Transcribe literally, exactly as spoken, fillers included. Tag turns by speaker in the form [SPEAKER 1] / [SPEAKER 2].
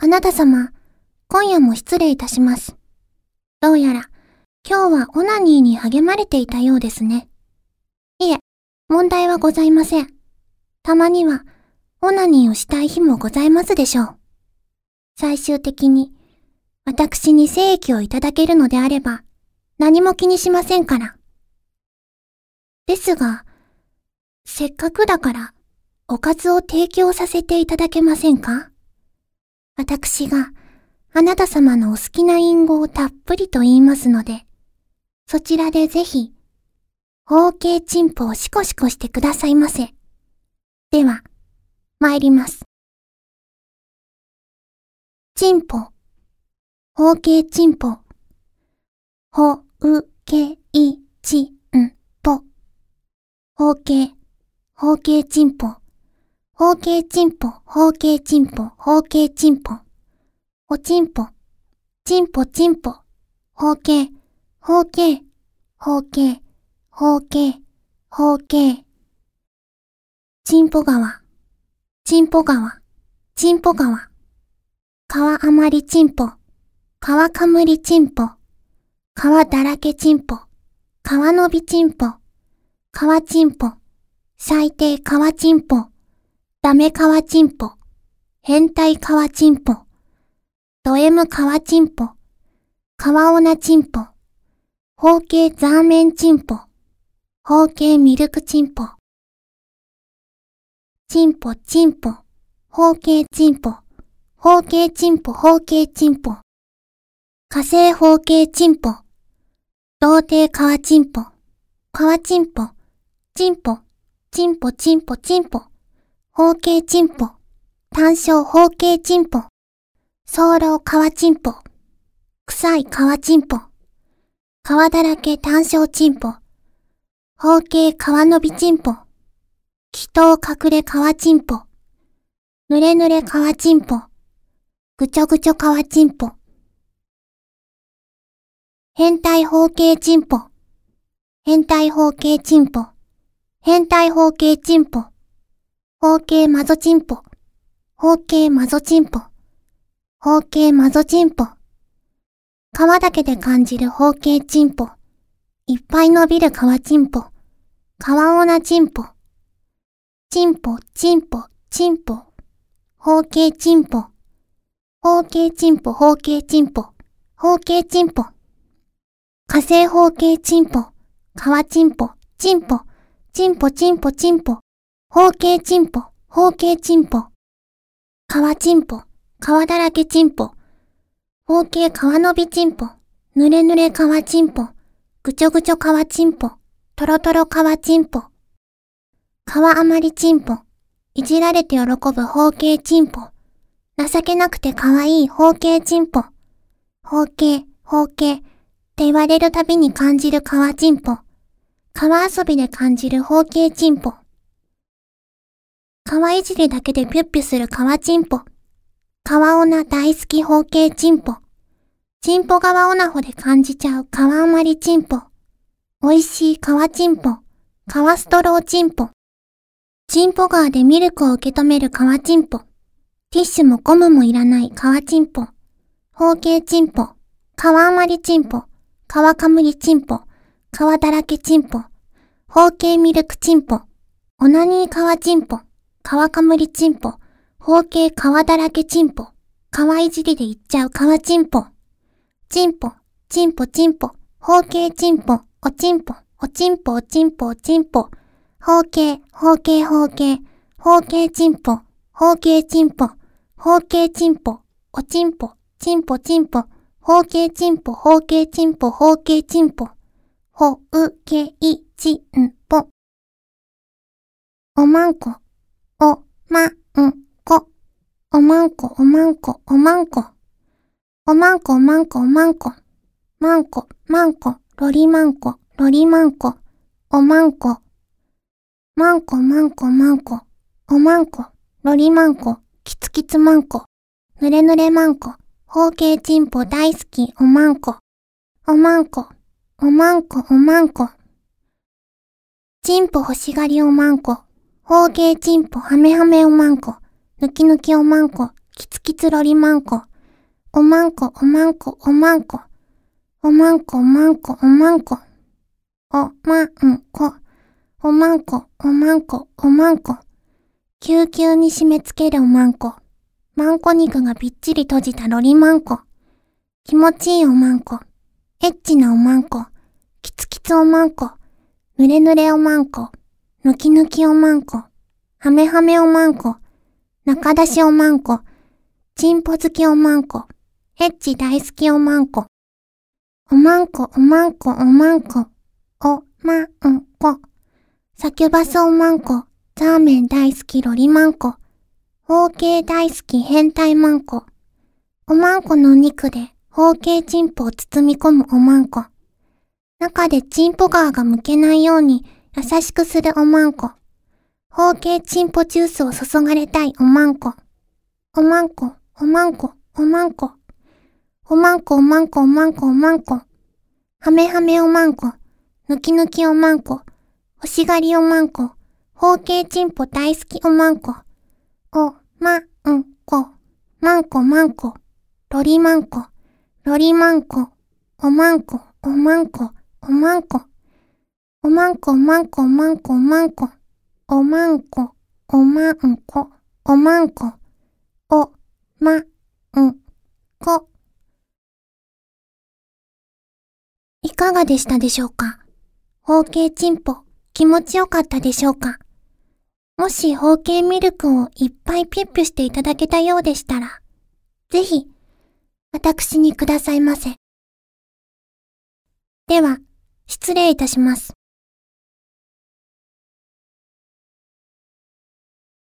[SPEAKER 1] あなた様、今夜も失礼いたします。どうやら、今日はオナニーに励まれていたようですね。いえ、問題はございません。たまには、オナニーをしたい日もございますでしょう。最終的に、私に精液をいただけるのであれば、何も気にしませんから。ですが、せっかくだから、おかずを提供させていただけませんか？私が、あなた様のお好きな隠語をたっぷりと言いますので、そちらでぜひ、包茎チンポをシコシコしてくださいませ。では、参ります。チンポ、包茎チンポ、ほうけいちんぽ、包茎、包茎チンポ、包茎チンポ、包茎チンポ、包茎チンポ、おチンポ、チンポチンポ、包茎、包茎、包茎、包茎、包茎。チンポ川、チンポ川、チンポ川。川余りチンポ、川かむりチンポ、川だらけチンポ、川伸びチンポ、川チンポ、最低川チンポ、ダメ川チンポ、変態川チンポ、ド M 川チンポ、川オナチンポ、包茎ザーメンチンポ、包茎ミルクチンポ、チンポチンポ、包茎チンポ、包茎チンポ包茎チンポ、火星包茎チンポ、童貞川チンポ、川チンポ、チンポ、チンポチンポチンポ、包茎チンポ、単焦包茎チンポ、早漏川チンポ、臭い川チンポ、川だらけ単焦チンポ、包茎川伸びチンポ、気筒隠れ川チンポ、ぬれぬれ川チンポ、ぐちょぐちょ川チンポ、変態包茎チンポ、変態包茎チンポ、変態包茎チンポ、包茎マゾチンポ、包茎マゾチンポ、包茎マゾチンポ、皮だけで感じる包茎チンポ、いっぱい伸びる皮チンポ、皮オナチンポ、チンポ、チンポ、チンポ、包茎チンポ、包茎チンポ、包茎チンポ、包茎チンポ、火星包茎チンポ、皮チンポ、チンポ、チンポチンポチンポ、包茎チンポ、包茎チンポ、皮チンポ、皮だらけチンポ、包茎皮伸びチンポ、ぬれぬれ皮チンポ、ぐちょぐちょ皮チンポ、とろとろ皮チンポ、皮余りチンポ、いじられて喜ぶ包茎チンポ、情けなくて可愛い包茎チンポ、包茎、包茎って言われるたびに感じる皮チンポ、川遊びで感じる包茎チンポ、川いじりだけでピュッピュする川チンポ、川オナ大好き包茎チンポ、チンポ川オナホで感じちゃう川余りチンポ、美味しい川チンポ、川ストローチンポ、チンポ川でミルクを受け止める川チンポ、ティッシュもゴムもいらない川チンポ、包茎チンポ、川余りチンポ、川かむりチンポ、川だらけチンポ、包茎ミルクチンポ、オナニー川チンポ、川かむりチンポ、包茎川だらけチンポ、川いじりでいっちゃう川チンポ、チンポ、チンポチンポ、包茎チンポ、おチンポ、おチンポおチンポおチンポ、包茎、包茎包茎、包茎チンポ、包茎チンポ、包茎チンポ、おチンポ、チンポチンポ、包茎チンポ、包茎チンポ、包茎チンポ、ほうけいちんぽ。おまんこ、おまんこ、おまんこ、おまんこ、おまんこ、おまんこ、おまんこ、おまんこ、まんこ、まんこ、ロリマンコ、ロリマンコ、おまんこ、まんこ、まんこ、まんこ、おまんこ、ロリマンコ、キツキツマンコ、ぬれぬれマンコ、包茎チンポ大好きおまんこ、おまんこ、おまんこ、おまんこ。チンポ欲しがりおまんこ、包茎チンポハメハメおまんこ、ぬきぬきおまんこ、 キツキツロリマンコ。おまんこ、おまんこ、おまんこ。おまんこ、おまんこ、おまんこ。おまんこ。おまんこ、おまんこ、おまんこ。ぎゅうぎゅうに締め付けるおまんこ。まんこ肉がびっちり閉じたロリマンコ。気持ちいいおまんこ。エッチなおまんこ。キツキツおまんこ。ぬれぬれおまんこ。ぬきぬきおまんこ。はめはめおまんこ。中出しおまんこ。チンポ好きおまんこ。エッチ大好きおまんこ。おまんこ、おまんこ、おまんこ。おまんこ。サキュバスおまんこ。ザーメン大好きロリマンコ。包茎大好き変態マンコ。おまんこのお肉で包茎チンポを包み込むおまんこ。中でチンポ側が剥けないように優しくするおまんこ。包茎チンポジュースを注がれたいおまんこ。おまんこ、おまんこ、おまんこ。おまんこ、おまんこ、おまんこ、おまんこ。はめはめおまんこ。ぬきぬきおまんこ。欲しがりおまんこ。包茎チンポ大好きおまんこ。おまんこ。まんこまんこ。ロリマンコ。ロリマンコ。おまんこ、おまんこ、おまんこ。おまんこ、おまんこ、おまんこ、おまんこ。おまんこ、おまんこ、おまんこ。おまんこ。いかがでしたでしょうか？包茎チンポ、気持ちよかったでしょうか？もし包茎ミルクをいっぱいピュッピュしていただけたようでしたら、ぜひ、私にくださいませ。では、失礼いたします。